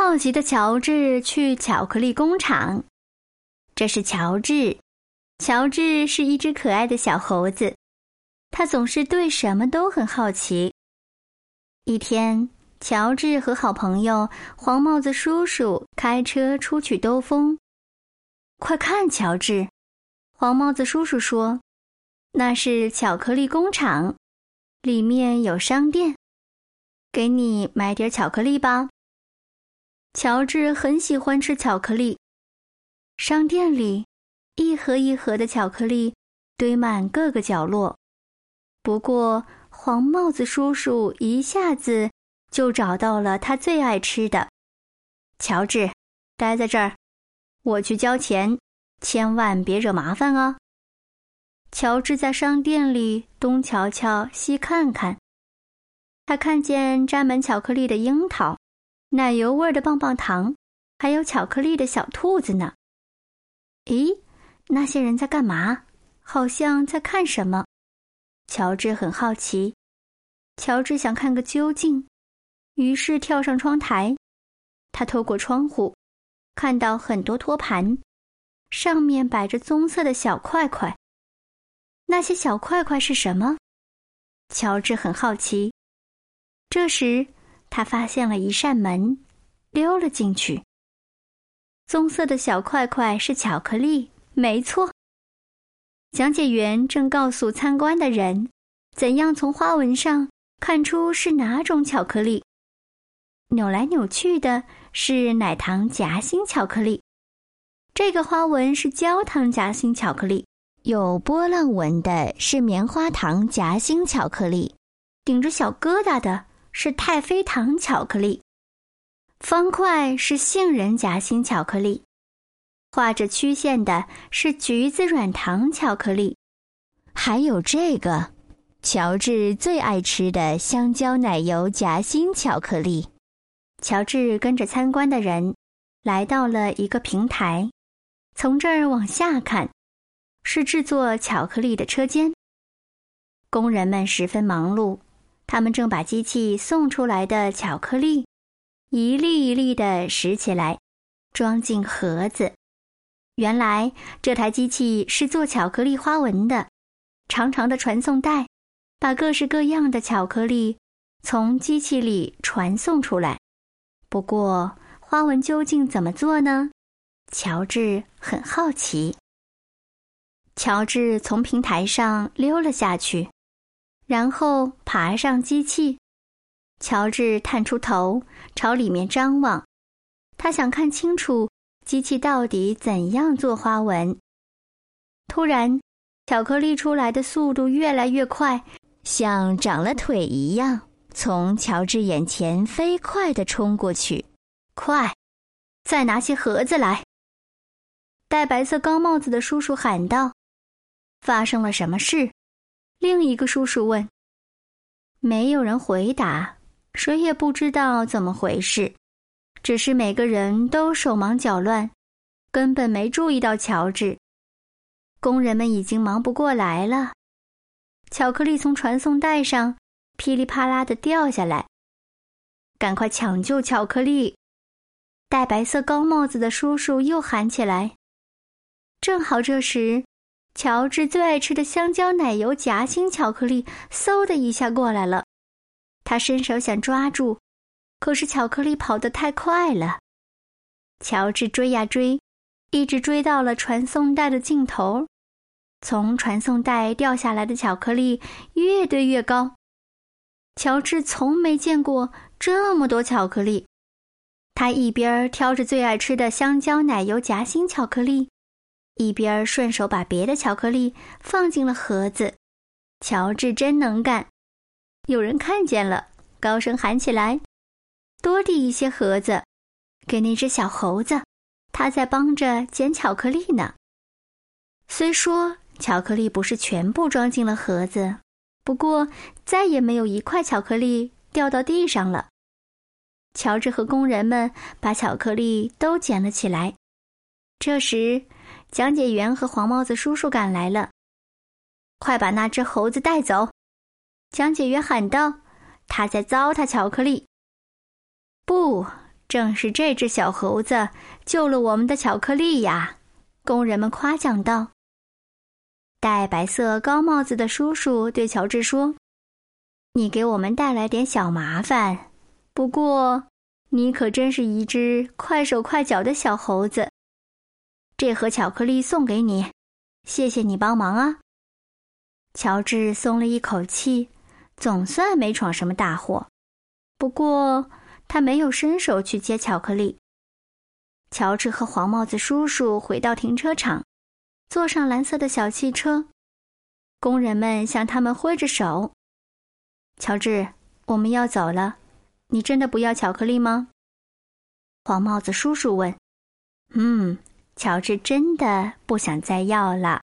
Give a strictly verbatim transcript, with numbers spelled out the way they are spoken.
好奇的乔治去巧克力工厂。这是乔治，乔治是一只可爱的小猴子，他总是对什么都很好奇。一天，乔治和好朋友黄帽子叔叔开车出去兜风。快看，乔治，黄帽子叔叔说，那是巧克力工厂，里面有商店，给你买点巧克力吧。乔治很喜欢吃巧克力，商店里一盒一盒的巧克力堆满各个角落。不过黄帽子叔叔一下子就找到了他最爱吃的。乔治，待在这儿，我去交钱，千万别惹麻烦哦。乔治在商店里东瞧瞧西看看，他看见沾满巧克力的樱桃，奶油味的棒棒糖，还有巧克力的小兔子呢。咦，那些人在干嘛？好像在看什么。乔治很好奇，乔治想看个究竟，于是跳上窗台。他透过窗户看到很多托盘，上面摆着棕色的小块块。那些小块块是什么？乔治很好奇。这时他发现了一扇门，溜了进去。棕色的小块块是巧克力，没错。讲解员正告诉参观的人，怎样从花纹上看出是哪种巧克力。扭来扭去的是奶糖夹心巧克力，这个花纹是焦糖夹心巧克力。有波浪纹的是棉花糖夹心巧克力，顶着小疙瘩的是太妃糖巧克力，方块是杏仁夹心巧克力，画着曲线的是橘子软糖巧克力，还有这个乔治最爱吃的香蕉奶油夹心巧克力。乔治跟着参观的人来到了一个平台，从这儿往下看，是制作巧克力的车间。工人们十分忙碌，他们正把机器送出来的巧克力一粒一粒地拾起来，装进盒子。原来这台机器是做巧克力花纹的，长长的传送带把各式各样的巧克力从机器里传送出来。不过花纹究竟怎么做呢？乔治很好奇。乔治从平台上溜了下去，然后爬上机器。乔治探出头，朝里面张望，他想看清楚机器到底怎样做花纹。突然，巧克力出来的速度越来越快，像长了腿一样，从乔治眼前飞快地冲过去。快，再拿些盒子来！戴白色高帽子的叔叔喊道。发生了什么事？另一个叔叔问。没有人回答，谁也不知道怎么回事，只是每个人都手忙脚乱，根本没注意到乔治。工人们已经忙不过来了，巧克力从传送带上噼里啪啦地掉下来。赶快抢救巧克力！戴白色高帽子的叔叔又喊起来。正好这时，乔治最爱吃的香蕉奶油夹心巧克力嗖的一下过来了，他伸手想抓住，可是巧克力跑得太快了。乔治追呀追，一直追到了传送带的尽头。从传送带掉下来的巧克力越堆越高，乔治从没见过这么多巧克力。他一边挑着最爱吃的香蕉奶油夹心巧克力，一边顺手把别的巧克力放进了盒子。乔治真能干。有人看见了，高声喊起来，多递一些盒子给那只小猴子，他在帮着捡巧克力呢。虽说巧克力不是全部装进了盒子，不过再也没有一块巧克力掉到地上了。乔治和工人们把巧克力都捡了起来。这时讲解员和黄帽子叔叔赶来了。快把那只猴子带走！讲解员喊道，他在糟蹋巧克力。不， 正是这只小猴子救了我们的巧克力呀！工人们夸奖道。戴白色高帽子的叔叔对乔治说：“你给我们带来点小麻烦，不过你可真是一只快手快脚的小猴子。这盒巧克力送给你，谢谢你帮忙啊。”乔治松了一口气，总算没闯什么大祸。不过他没有伸手去接巧克力。乔治和黄帽子叔叔回到停车场，坐上蓝色的小汽车。工人们向他们挥着手。乔治，我们要走了，你真的不要巧克力吗？黄帽子叔叔问。嗯，乔治真的不想再要了。